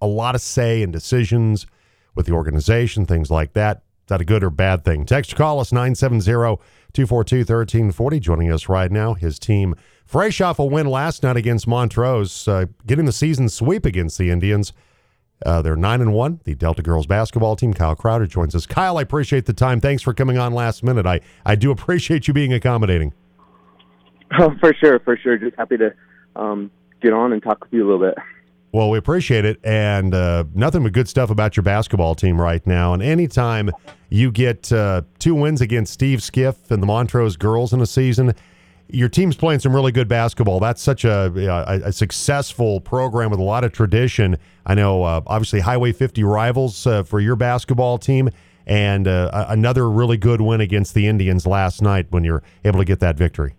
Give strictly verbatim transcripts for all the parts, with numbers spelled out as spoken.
a lot of say in decisions with the organization, things like that. Is that a good or bad thing? Text or call us nine seven zero, two four two, one three four zero. Joining us right now, his team fresh off a win last night against Montrose, uh, getting the season sweep against the Indians. Uh, they're nine and one. The Delta girls basketball team. Kyle Crowder joins us. Kyle, I appreciate the time. Thanks for coming on last minute. I, I do appreciate you being accommodating. Oh, for sure, for sure. Just happy to um, get on and talk with you a little bit. Well, we appreciate it, and uh, nothing but good stuff about your basketball team right now. And anytime you get uh, two wins against Steve Skiff and the Montrose girls in a season, your team's playing some really good basketball. That's such a, a, a successful program with a lot of tradition. I know, uh, obviously, Highway fifty rivals uh, for your basketball team, and uh, another really good win against the Indians last night when you're able to get that victory.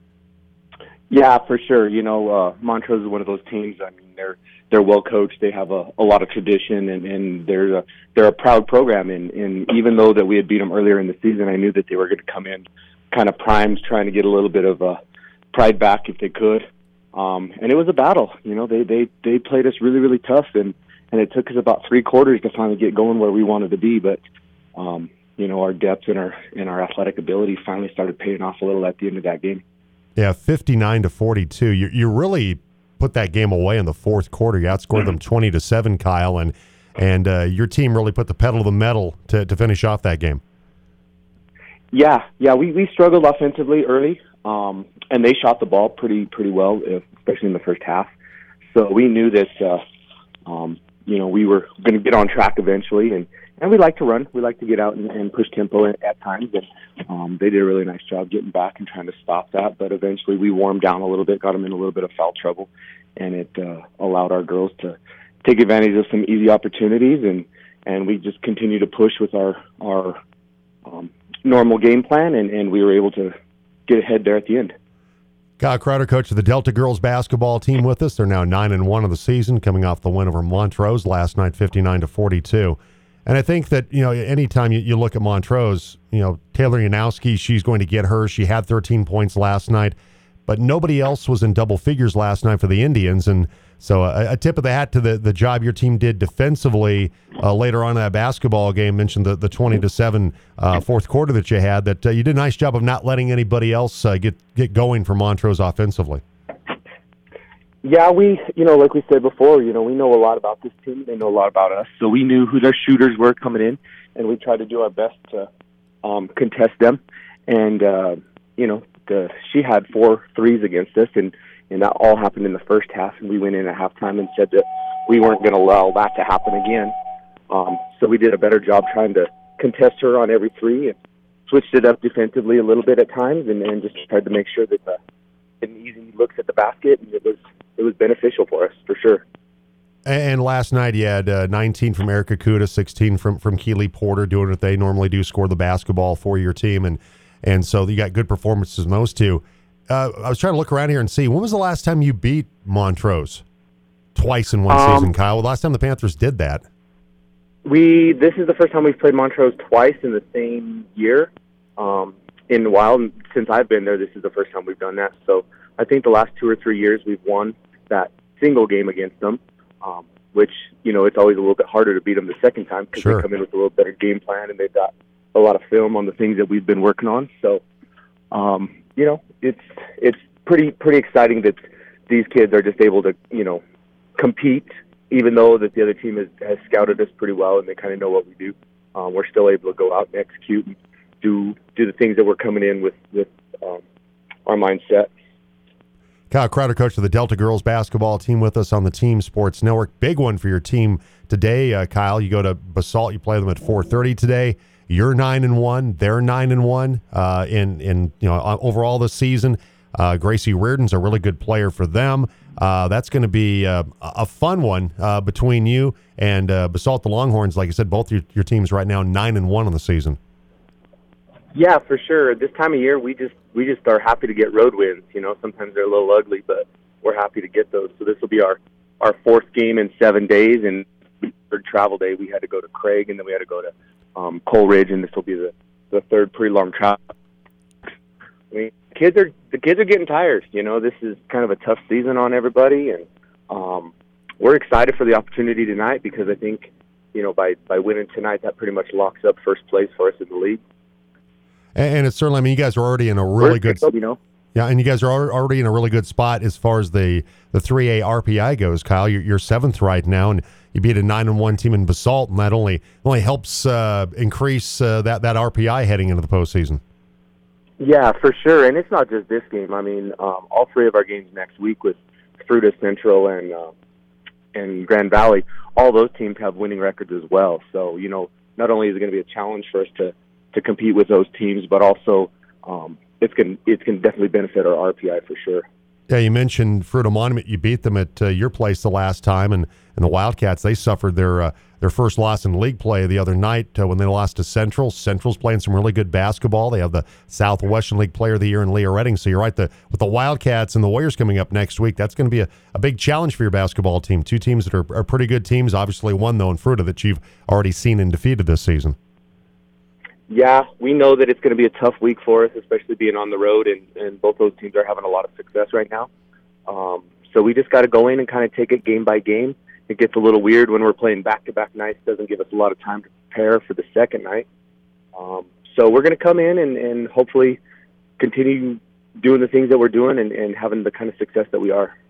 Yeah, for sure. You know, uh, Montrose is one of those teams. I mean, they're they're well coached. They have a, a lot of tradition, and, and they're a, they're a proud program. And, and even though that we had beat them earlier in the season, I knew that they were going to come in kind of primed, trying to get a little bit of uh, pride back if they could. Um, and it was a battle. You know, they, they, they played us really, really tough, and, and it took us about three quarters to finally get going where we wanted to be. But um, you know, our depth and our and our athletic ability finally started paying off a little at the end of that game. Yeah, fifty-nine to forty-two. You you really put that game away in the fourth quarter. You outscored mm-hmm. them twenty to seven, Kyle, and and uh, your team really put the pedal to the metal to, to finish off that game. Yeah, yeah, we, we struggled offensively early, um, and they shot the ball pretty pretty well, especially in the first half. So we knew that uh, um, you know we were going to get on track eventually, and, and we like to run. We like to get out and, and push tempo at, at times, and um, they did a really nice job getting back and trying to stop that. But eventually we warmed down a little bit, got them in a little bit of foul trouble, and it uh, allowed our girls to take advantage of some easy opportunities, and, and we just continue to push with our our um, normal game plan, and, and we were able to get ahead there at the end. Kyle Crowder, coach of the Delta girls basketball team, with us. They're now nine and one of the season, coming off the win over Montrose last night, fifty-nine to forty-two. And I think that, you know, anytime you, you look at Montrose, you know, Taylor Yanowski, she's going to get her. She had thirteen points last night, but nobody else was in double figures last night for the Indians. And so a, a tip of the hat to the, the job your team did defensively uh, later on in that basketball game. Mentioned the, the twenty to seven uh, fourth quarter that you had, that uh, you did a nice job of not letting anybody else uh, get, get going for Montrose offensively. Yeah, we, you know, like we said before, you know, we know a lot about this team. They know a lot about us. So we knew who their shooters were coming in, and we tried to do our best to um, contest them. And, uh, you know, the, she had four threes against us, and, and that all happened in the first half. And we went in at halftime and said that we weren't going to allow that to happen again. Um, so we did a better job trying to contest her on every three, and switched it up defensively a little bit at times, and, and just tried to make sure that the an easy looks at the basket, and it was it was beneficial for us for sure. And last night you had uh, nineteen from Erica Kuda, sixteen from from Keely Porter, doing what they normally do, score the basketball for your team, and and so you got good performances in those two. Uh, I was trying to look around here and see, when was the last time you beat Montrose twice in one um, season, Kyle? Well, last time the Panthers did that. We this is the first time we've played Montrose twice in the same year. Um, in a while, since I've been there, this is the first time we've done that. So I think the last two or three years we've won that single game against them, um, which, you know, it's always a little bit harder to beat them the second time because sure. they come in with a little better game plan, and they've got a lot of film on the things that we've been working on. So, um, you know, it's it's pretty pretty exciting that these kids are just able to, you know, compete, even though that the other team has, has scouted us pretty well and they kind of know what we do. Um, we're still able to go out and execute and do do the things that we're coming in with, with um, our mindset. Kyle Crowder, coach of the Delta girls basketball team, with us on the Team Sports Network. Big one for your team today, uh, Kyle. You go to Basalt. You play them at four thirty today. You're nine and one. They're nine and one. Uh, in in you know overall this season, uh, Gracie Reardon's a really good player for them. Uh, that's going to be uh, a fun one uh, between you and uh, Basalt the Longhorns. Like I said, both your, your teams right now nine and one on the season. Yeah, for sure. This time of year, we just we just are happy to get road wins. You know, sometimes they're a little ugly, but we're happy to get those. So this will be our, our fourth game in seven days, and third travel day. We had to go to Craig, and then we had to go to um, Coleridge, and this will be the, the third pretty long travel. I mean, kids are the kids are getting tired. You know, this is kind of a tough season on everybody, and um, we're excited for the opportunity tonight because I think, you know, by, by winning tonight, that pretty much locks up first place for us in the league. And, and it's certainly, I mean, you guys are already in a really we're good, you know. Yeah, and you guys are al- already in a really good spot as far as the the three A R P I goes, Kyle. You're, you're seventh right now, and you beat a nine and one team in Basalt, and that only only helps uh, increase uh, that that R P I heading into the postseason. Yeah, for sure, and it's not just this game. I mean, um, all three of our games next week with Fruita Central and uh, and Grand Valley, all those teams have winning records as well. So, you know, not only is it going to be a challenge for us to to compete with those teams, but also um, it's going it's going to definitely benefit our R P I for sure. Yeah, you mentioned Fruita Monument. You beat them at uh, your place the last time, and, and the Wildcats, they suffered their uh, their first loss in league play the other night uh, when they lost to Central. Central's playing some really good basketball. They have the Southwestern League Player of the Year in Leah Redding. So you're right, the, with the Wildcats and the Warriors coming up next week, that's going to be a, a big challenge for your basketball team. Two teams that are, are pretty good teams. Obviously one, though, in Fruita that you've already seen and defeated this season. Yeah, we know that it's going to be a tough week for us, especially being on the road, and, and both those teams are having a lot of success right now. Um, so we just got to go in and kind of take it game by game. It gets a little weird when we're playing back-to-back nights. It doesn't give us a lot of time to prepare for the second night. Um, so we're going to come in and, and hopefully continue doing the things that we're doing and, and having the kind of success that we are.